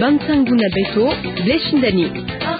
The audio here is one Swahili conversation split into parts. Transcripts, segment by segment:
Bansangu na Beto, Bleshindani.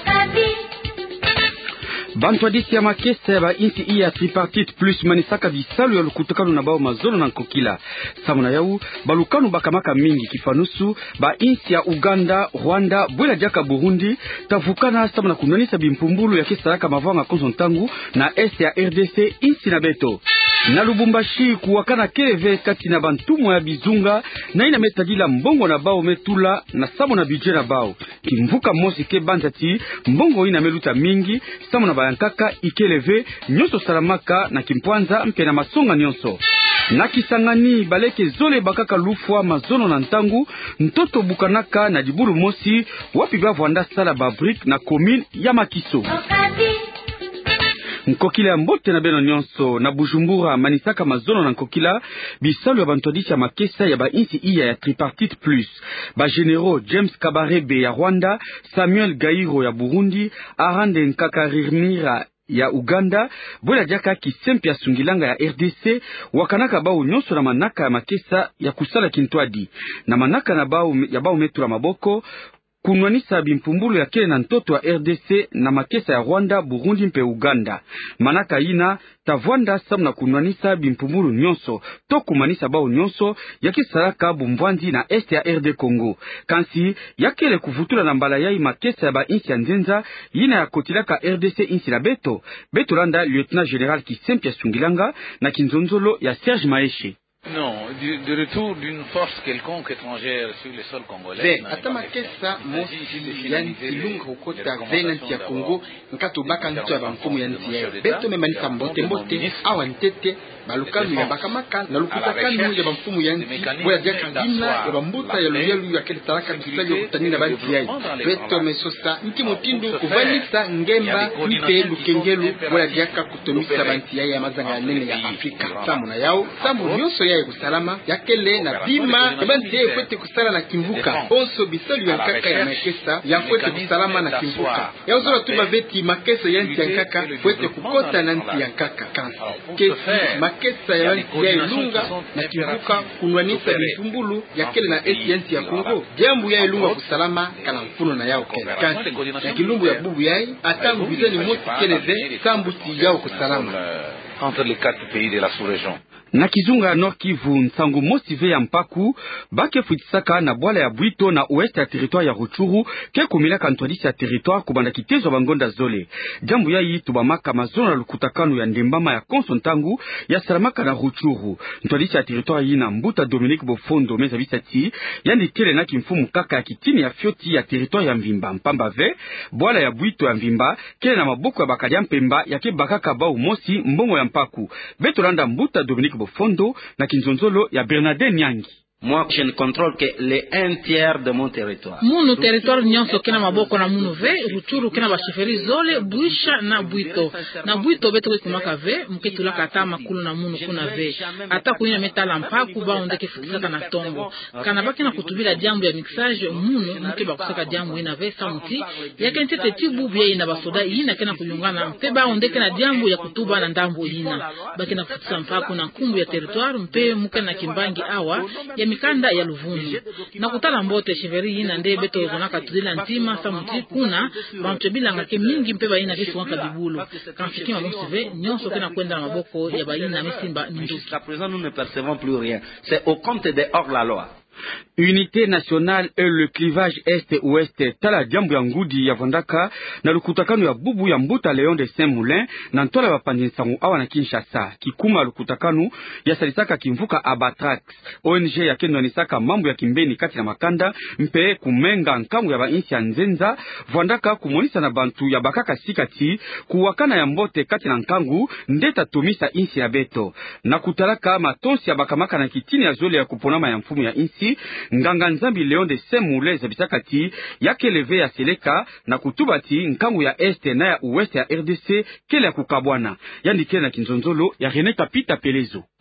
Bantu hadisi ya makesa ya ba inti iya tripartite plus manisaka bisalu ya lukutakanu na bao mazono na nkokila. Samuna yau, balukanu bakamaka mingi kifanusu, ba inti ya Uganda, Rwanda, Bwela Diaka Burundi, tavukana samuna kunanisa bimpumbulu ya kesaraka mavanga konzontangu na este ya RDC inti na Beto. Na Lubumbashi kuwakana keleve kati na bantumo ya bizunga na ina metadila mbongo na bao metula na samo na budget na bao. Kimvuka mosi ke banzati mbongo ina meluta mingi samo na bayankaka ikeleve nyoso salamaka na kimpwanza mpe na masonga nyonso. Na Kisangani baleke zole bakaka lufwa mazono na ntangu ntoto bukanaka na diburu mosi wapi bavwanda sala babrik na commune ya Makiso. Nkokila ya mbote na beno nyonso na Bujumbura manisaka mazono na nkokila bisalu ya bantwadisha makesa ya ba insi iya ya tripartite plus ba generaux James Kabarebe ya Rwanda, Samuel Gairo ya Burundi, Arande Nkakarimira ya Uganda, Bwela Diaka Kisempi ya Sungilanga ya RDC wakanaka bao nyonso na manaka ya makesa ya kusala kintwadi na manaka na bao ya bao metu la maboko kunwanisa bimpumbulu ya kele na ntoto wa RDC na makesa ya Rwanda, Burundi mpe Uganda. Manaka ina tavwanda samu na kunwanisa bimpumbulu nyonso to kumanisa bao nyonso ya kisaraka bumbwanzi na este ya RD Congo. Kansi ya kele kuvutula na mbala yai makesa ya ba insi ya nzenza ina ya kotilaka RDC insi la Beto. Beto landa Lieutenant General Kisempi ya Sungilanga na kinzonzolo ya Serge Maeshe. Non, de retour d'une force quelconque étrangère sur le sol congolais. Atama kesa mosi yani ilunga ukota vena nti ya Kongo nkato baka nto ya bamfumu ya nti ya Beto memanisa mbote awa ntete balukanu ya bakamaka na lukutakanu ya bamfumu ya nti Bwela Diaka dina ya bambuta ya luyelu ya kele taraka bisali ya kutanina banti ya Beto mesosa nki mutindu kuvanisa ngemba mpe lukengelu Bwela Diaka kutomisa banti ya mazanga ya nene ya Afrika. Samu na yao, samu nyonso ya kusalama yakele na bima banti ya kwete kusala na kimvuka onso bisalu ya nkaka ya makesa ya kwete kusalama na kimvuka ya uzola tuba veti makesa ya nti ya nkaka kwete kukota na nti ya nkaka kansi kesi makesa ya nti ya ilunga na kimvuka kunwanisa bifumbulu yakele na esi ya nti ya Kongo jambu ya ilunga kusalama kana mfuno na yao kele kansi ya kilumbu ya bubu yai atangu bizani moti keleve sambuti yao kusalama entre les 4 pays de la sous-région. Na Kizunga ya Nord Kivu nsangu mosive ya mpaku bake futisaka na bwala ya Bwito na ouest ya territoire ya Ruchuru ke kumilaka ntwadisi ya territoire kubanda kitezo bangonda zole. Jambu ya yi tubamaka mazono na lukutakanu ya ndembama ya konso ntangu ya salamaka na Ruchuru. Ntwadisi ya territoire yi na Mbuta Dominique Bofondo meza bisati yandi kele na kimfumu kaka ya kitini ya fioti ya territoire ya Mvimba mpamba ve bwala ya Bwito ya Mvimba kele na maboko ya bakalia mpemba yake bakaka bao mosi mbongo ya mpaku. Betolanda Mbuta Dominique Bofondo na kinzonzolo ya Bernardin Nyangi. Moi, je ne contrôle que les 1/3 de mon territoire. Munu territoire nyonso kena maboko na munu ve, Ruchuru kena basheferi zole, Buisha na Bwito. Na Bwito beto kumaka ve, mketula kata makulu na munu kuna ve. Ata kuina metala mpaku ba ondeke futisaka na tongo. Kana baki na kutubila jambu ya mixage munu mke bakusaka jambu ina ve samuti. Yake ntete tibu bia ina basoda ina kena kuyungana mpe ba ondeke na jambu ya kutuba na ndambo ina. Baki na futisa mpaku na kumbu ya territoire mpe mke na kimbangi awa ya mikanda ya Luvundu. Na kutala mbote sheveri ina nde beto zonaka tudila ntima samuti kuna bamtebila ngake mingi mpeba ina visu wanka bibulu. Kanfikima monsive nyonso kena kwenda na maboko ya baina mesimba minduki. Jusqu'à présent nous ne percevons plus rien. C'est au compte de hors la loi. Unité nationale et le clivage est-ouest tala jambu ya ngudi ya Vandaka na lukutakano ya bubu ya Mbuta Léon de Saint-Moulin na ntola bapanzinsangu awa na Kinshasa kikuma lukutakano ya salisaka kimvuka Abatrax ONG ya kendonisaka mambo ya kimbeni kati na makanda mpe kumenga nkamu ya bainsi ya nzenza Vandaka kumonisa na bantu ya bakaka sikati kuwakana ya mbote kati na nkangu ndeta tumisa insi ya Beto na kutalaka matonsi ya bakamaka na kitini ya zole ya kuponama ya mfumu ya insi nganga nzambi Léon de Saint-Moulin za bisakati yake leve ya seleka na kutubati nkangu ya este na ya ouest ya RDC kele ya kukabwana yandi kele na kinzonzolo ya René Kapita Pelezo.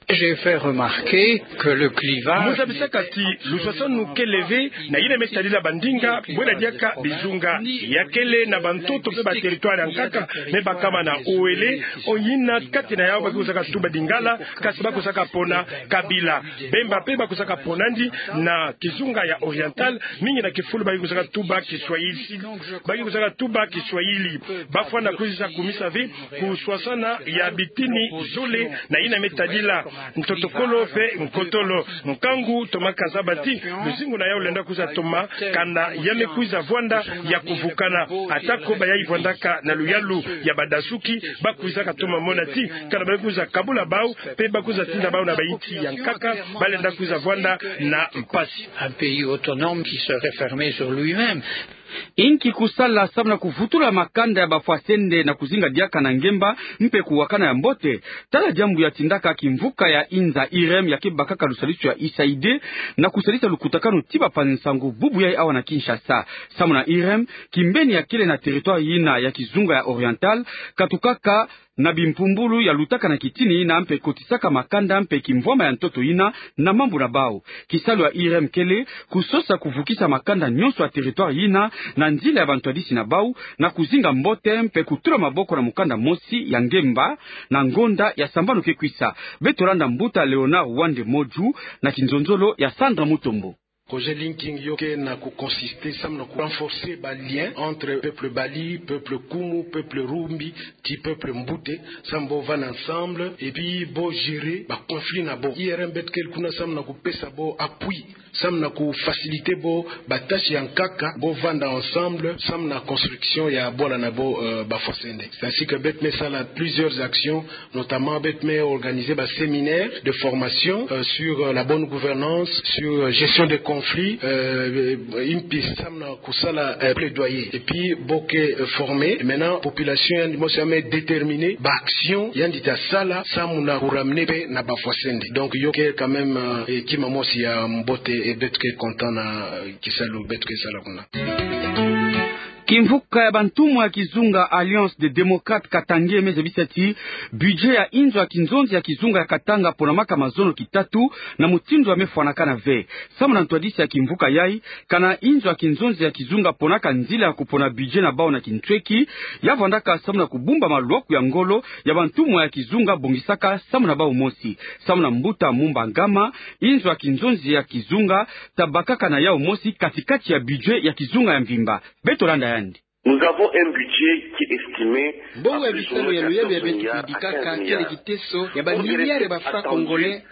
J'ai fait remarquer que le clivage Muzabisakati lusasonu keleve na ina metadila bandinga bwela diaka bizunga yakele na bantoto pe ba territoire ankaka me bakama na oele oyina kati na yao bakusaka tuba dingala kasi bakusaka pona kabila bemba pe bakusaka ponandi na kizunga ya oriental mingi na kifulu bakusaka tuba Kiswahili bakusaka tuba Kiswahili bafwana kuzisa kumisave kuswasana ya bitini zole na ina metadila ntotokolo pe nkotolo nkangu toma kazabati luzingu na yao lenda kuza toma kanda yame kuza vwanda ya kuvukana atako bayayi vwandaka na luyalu ya badasuki bakuza katoma monati kana bakuza kabula bao pe bakuza tinda bao na baiti ya nkaka balenda kuza vwanda na mpasi. Un pays autonome qui serait fermé sur lui-même. Inki kusala sabna kuvutula makanda ya bafwasende na kuzinga diaka na ngemba mpe kuwakana ya mbote tala jambu ya tindaka kimvuka ya inza irem ya kebakaka lusalisu ya isaide na kusalisa lukutakano tiba pansangu bubu ya awa na Kinshasa samu na irem kimbeni ya kile na territoire yina ya kizunga ya oriental katukaka na bimpumbulu ya lutaka na kitini na mpe kotisaka makanda mpe kimvoma ya ntoto ina na mambu na bao kisalo ya irem kele kusosa kuvukisa makanda nyonso ya territoire yina na nzila ya bantwadisi na bau na kuzinga mbote mpe kutula maboko na mukanda mosi ya ngemba na ngonda ya sambano kekwisa betolanda mbuta Leonard Wande Moju na kinzonzolo ya Sandra Mutombo. Projet Linking Yoke n'a consisté à renforcer les liens entre peuple Bali, peuple Kumu, peuple Rumbi, petit peuple Mbute, sambo van ensemble et puis bo gérer ba conflit na bo. IRM bet kel kuna sam na couper sa bo appui, sam na ko faciliter bo ba tâche en kaka, bo vanda ensemble, sam na construction ya bola na bo ba fosende. C'est ainsi que bet met ça là plusieurs actions, notamment bet met organiser ba séminaire de formation sur la bonne gouvernance, sur gestion des conflits, une piste samna kusala plaidoyer et puis boke formé maintenant population yandi déterminée ba action yandi ta sala samuna kuramne pe na bafwasende donc yoke quand même kima mosi ya mbote et betke content na kisalu betke sala kuna. Kimvuka ya bantumu ya kizunga Alliance des Démocrates Katange mezebisati budget ya inzo ya kinzonzi ya kizunga ya Katanga pona maka mazono kitatu na mutindo amefwana kana ve samu na ntwadisi ya kimvuka yai kana inzo ya kinzonzi ya kizunga pona kanzila ya kupona budget na bao na kinchweki ya vandaka samu na kubumba maluaku ya ngolo ya bantumu ya kizunga bongisaka samu na bao mosi samu na mbuta mumba ngama inzo ya kinzonzi ya kizunga tabakaka na yao mosi katikati ya budget ya kizunga ya mvimba betolanda ya. Nous avons un budget qui est estimé bongo ya bisalo ya luyelu ya betu kudikaka kile kiteso ya ba miliare ba francs congolais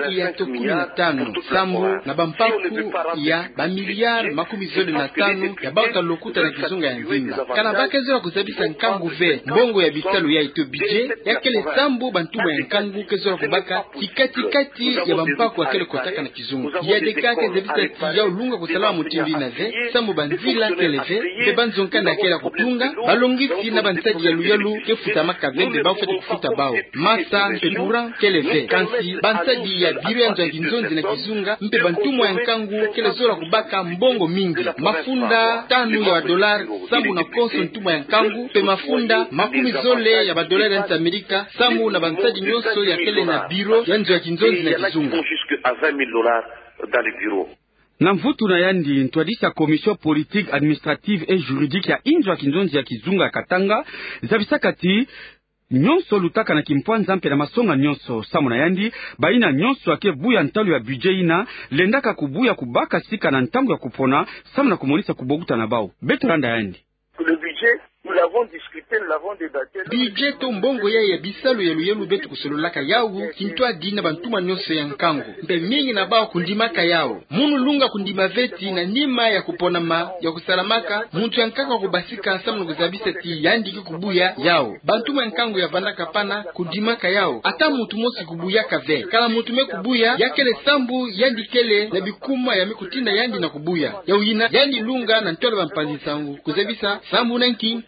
15 sambu na bampaku ya ba miliare 15 ya bauta lokuta na kizunga ya nzimba kana bakezo kuzabisa nkangu ve bongo ya bisalo ya ito budget ya kile sambu bantuba ya nkangu kezo kubaka kati ya bampaku akele kotaka na kizunga ya dekake zabisa tija ulunga kusala mutimbi na ze sambu banzila keleve be banzonka na kela kutunga balongisi na bantaji ya luyalu kefuta makavende bao fete kufuta bao masa pepura keleve kansi bantaji ya biro ya nzonzi na kizunga mpe bantumo ya nkangu kele zola kubaka mbongo mingi mafunda 5 ya dolari sambu na konso ntumo ya nkangu pe mafunda 10 ya badolari ya Amerika sambu na bantaji nyonso ya kele na biro ya nzonzi na kizunga jusque à $20 dans les bureaux. Na mvutu na yandi ntwadisa commission politique administrative et juridique ya inzo ya kinzonzi ya kizunga ya Katanga zabisakati nyonso lutaka na kimpwanza mpe na masonga nyonso samu na yandi baina nyonso ake buya ntalo ya budget ina lendaka kubuya kubaka sika na ntango ya kupona samu na kumonisa kuboguta na bao betranda yandi le budget nous l'avons discuté, nous l'avons débattu. Budget to mbongo ya bisalo ya luyelu betu kusololaka yawu kintwa dina bantuma nyonso ya nkango mpe mingi na bao kundimaka yawo munu lunga kundima veti na nima ya kuponama ya kusalamaka muntu ya nkaka kubasika samu kuzabisa ti yandiki kubuya yawo bantuma nkango ya vandaka pana kundimaka yawo ata muntu mosi kubuya kave kala muntu me kubuya yakele sambu yandikele na bikuma ya mikutinda yandi na kubuya yawina yandi lunga na ntwala bampanzi sangu kuzabisa sambu nanki yandi me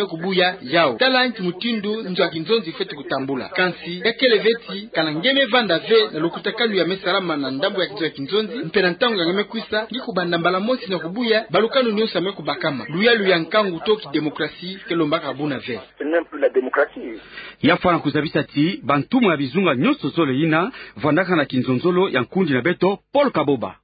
sameku kubuya yao talent mutindu njo kinzonzi fetu kutambula kansi yakele veti kana ngeme vanda ve na lokutakalu ya mesalama na ndambo ya kizo kinzonzi mpena ntango ngame kwisa ngikubanda mbala mosi na kubuya balukanu nyo sameku bakama luya nkangu toki demokrasi kelombaka buna ve la démocratie yafana kuzabisa ti bantumu ya bizunga nyonso zole ina vandaka na kinzonzolo ya nkundi na beto Paul Kaboba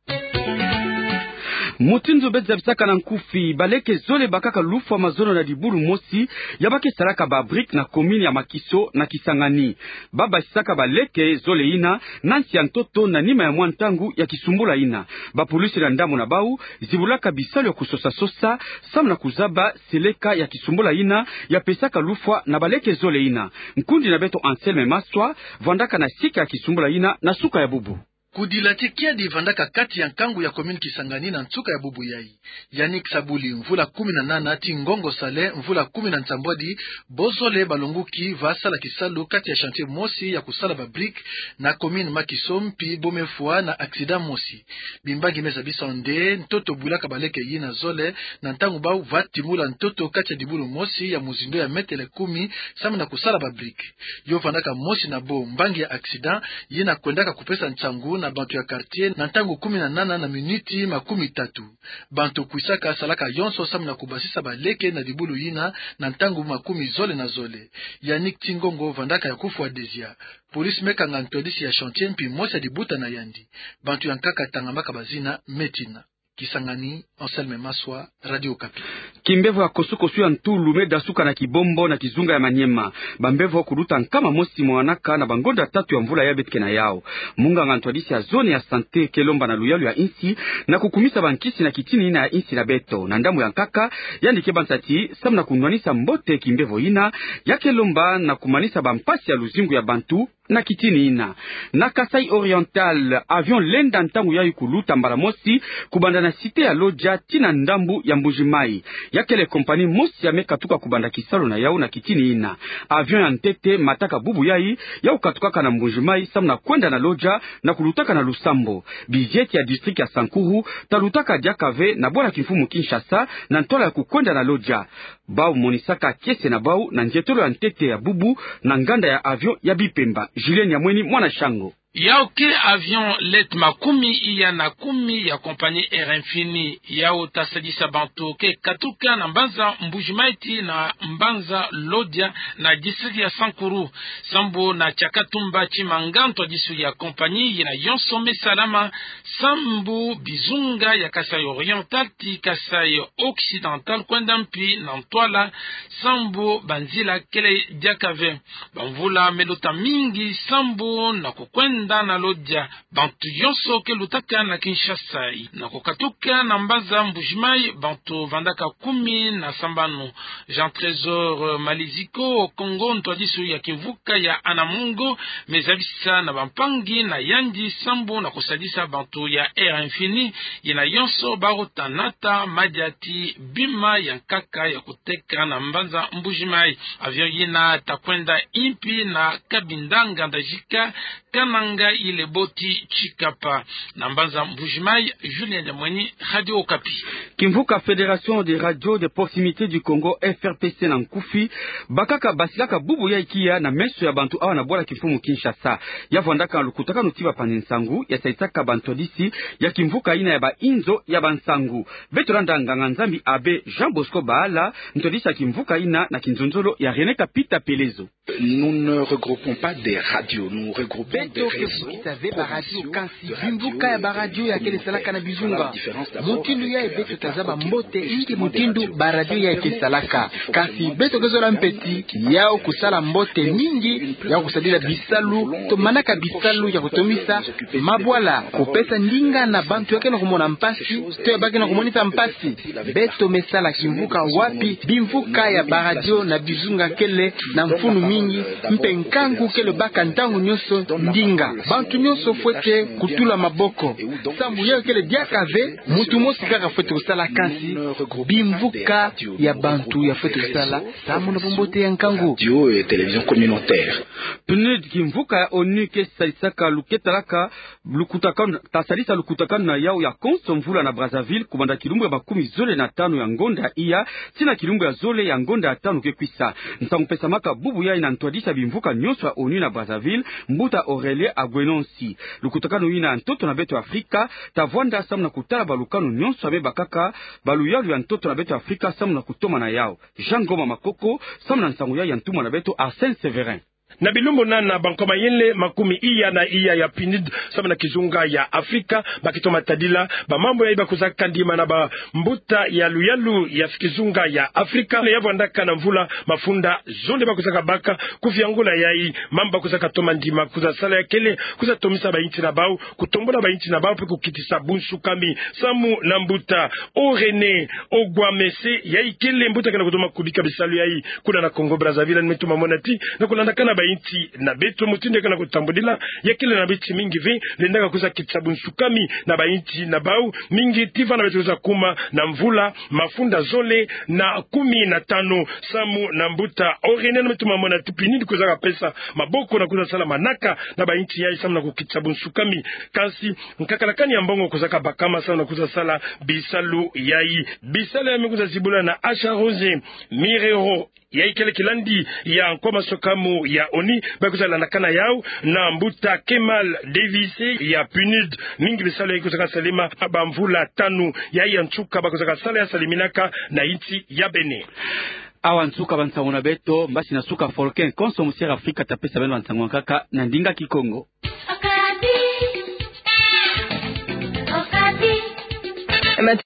Mutinzo bezabisaka na nkufi baleke zole bakaka lufu wa mazono na dibulu mosi yabake salaka ba brik na komini ya Makiso na Kisangani baba sisaka baleke zole ina nansi ya ntoto na nima ya mwantangu ya Kisumbula ina ba polisi na ndamo na bau zibulaka bisalo ya kusosa sosa sam na kuzaba seleka ya Kisumbula ina ya pesaka lufwa na baleke zole ina nkundi na beto Anselme Maswa vandaka na sika ya Kisumbula ina na suka ya bubu kudilati kiadi vandaka kati ya nkangu ya komini Kisangani na nsuka ya bubu yai Yannick Sabuli mvula 18 ati Ngongo Sale mvula 10 nsambwadi bozole balunguki vasala kisalu kati ya chantier mosi ya kusala ba brick na komini Makiso mpi bomefua na aksida mosi bimbangi meza bisonde ntoto bulaka baleke yina zole na ntangu bau vatimula ntoto kati ya dibulu mosi ya muzindo ya metele 10 samu na kusala ba brick yo vandaka mosi na bo mbangi ya aksida yina kwendaka kupesa nchangu na bantu ya quartier na ntango 18 na minuti 30 bantu kuisaka salaka yonso samu na kubasisa baleke na dibulu yina na ntango 10 zole na zole Yannick Tingongo vandaka ya kufu wa Desia polisi mekanga ntodisi ya chantier mpi mosi ya dibuta na yandi bantu ya nkaka tangamaka bazina Metina Kisangani Anselme Maswa Radio Okapi kimbevo ya kosukosu ya ntulu meda suka na kibombo na kizunga ya Manyema bambevo kuruta nkama mosi mwanaka na bangonda tatu ya mvula ya betke na yao munga ngantwadisi ya zone ya sante kelomba na luyalu ya insi na kukumisa bankisi na kitini ina ya insi na beto na ndamu ya nkaka yandike bansati sam na kunwanisa mbote kimbevo ina ya kelomba na kumanisa bampasi ya luzingu ya bantu na kitini ina na Kasai Oriental avion lenda ntangu ya yukuluta mbala mosi kubanda na site ya Loja tina ndambu ya Mbujimai yakele kompani mosi ya mekatuka kubanda kisalo na yao na kitini ina avion ya ntete mataka bubu yai ya ukatukaka na Mbujimai samna kwenda na Loja na kulutaka na Lusambo bijeti ya district ya Sankuru talutaka Diakave na bwana Kifumu Kinshasa na ntola ya kukwenda na Loja bau monisaka kese na bau na njetolo ya ntete ya bubu na nganda ya avion ya Bipemba Julien Nyamweni mwana shango Yaoke avion let makumi iya na kumi ya kompani Air Infini yao tasadisa bantu ke katuka na mbanza Mbujimaiti na mbanza Lodia na district ya Sankuru sambo na Chakatumba Chimanganto disu ya kompani yina yonsome salama sambu bizunga ya Kasai Oriental ti Kasai Occidental kwenda mpi na Ntwala sambo banzila kele Diakave banvula melota mingi sambo na kukwenda na Lodia bantu yonso ke lutaka na Kinshasa na kokatuka na mbaza Mbujimai bantu vandaka 10 na sambano Jean Trésor Maliziko Kongo ntwadisu ya kivuka ya Anamungo mezabisa na bampangi na yandi sambo na kusadisa bantu ya Air Infini yina yonso barotanata madiati bima ya nkaka ya kuteka na mbaza Mbujimai avion yina takwenda impi na Kabindanga ndajika Kananga ile boti Chikapa na mbanza Mbujimai Julien Nyamweni Radio Okapi kimvuka Fédération des radios de proximité du Congo FRPC na nkufi bakaka basilaka bubu ya ikia na meso ya bantu awa na bwala Kifumu Kinshasa ya vandaka lukutaka nutiba panensangu ya saitaka bantu disi ya kimvuka ina ya ba inzo ya bansangu betolanda nganga nzambi abe Jean Bosco Baala ntodisa kimvuka ina na kinzonzolo ya René Kapita Pelezo. Nous ne regroupons pas des radios, nous regroupons des réseaux. Radio Kansi bimbuka ya baradio ya kele salaka na bizunga mutindu ya beto tazaba mbote iki mutindu baradio ya kele salaka kasi beto kezola mpeti yao kusala mbote nyingi ya kusadila bisalu to manaka bisalu ya kutomisa mabwala kupesa ndinga na bantu yake na kumona mpasi to baki na kumonita mpasi beto mesala kimvuka wapi bimvuka ya baradio na bizunga kele na mfunu mingi mpenkangu kele baka ntangu nyoso ndinga bantu nyonso fwete kutula maboko sambu ya kele diakave mutu mosi kaka fwete kusala kansi bimvuka ya bantu ya fwete kusala samu na bombote ya nkangu radio et télévision communautaire PNUD kimvuka ya ONU ke salisaka luketalaka lukutakana tasalisa lukutakana na yao ya konso mvula na Brazzaville kubanda kilumbu ya 15 ya ngonda iya tina kilumbu ya zole ya ngonda ya 5 kekwisa ntangu pesa maka bubu ya inantwadisa bimvuka nyonso ya ONU na Brazzaville mbuta Aurelie Agwenonsi lukutakano ina ntoto na beto Afrika tavwanda samu na kutala balukano nyonso abe bakaka baluyalu ya ntoto na beto Afrika samu na kutoma na yao Jean Goma Makoko samu na nsangu ya ntuma na beto Arsène Severin na bilumbu nana bankoma yele makumi iya na iya ya PNUD sama na kizunga ya Afrika bakitoma tadila ba mambo ya iba kuzaka ndima na ba mbuta ya luyalu ya kizunga ya Afrika ya vandaka na mvula mafunda zonde bakuzaka baka kufiangula yai mamba kuzaka toma ndima kuza sala ya kele kuza tomisa ba inchi na bao kutombola ba inchi na bao pe kukitisa bunsu kami samu na mbuta o René Ogwamese yai kele mbuta kana kutoma kubika bisalu yai kuna na Congo Brazzaville nimetuma monati na kuna kana inti na beto mutinde kana kutambudila yakile na bichi mingi vi lendaka kuza kitsabu nsukami na bainti na bau mingi tiva na beto za kuma na mvula mafunda zole na 15 samu na mbuta orine na metuma mona tupinidi kuza pesa maboko na kuza sala manaka na bainti ya samu na kukitsabu nsukami kasi nkakalakani ya mbongo kuza bakama samu na kuza sala bisalu yai bisalu ya mikuza zibula na Asha Rose Mirero ya ikele kilandi ya nkoma sokamu ya ONI bakuzala nakana yao na mbuta Kemal Davis ya PNUD mingi bisala ikuzaka salima bamvula 5 ya nchuka bakuzaka sala ya saliminaka na inti ya Benin awa nsuka bansango na beto mbasi na suka Folken konso musiera Afrika tapesa beno bansango kaka na ndinga Kikongo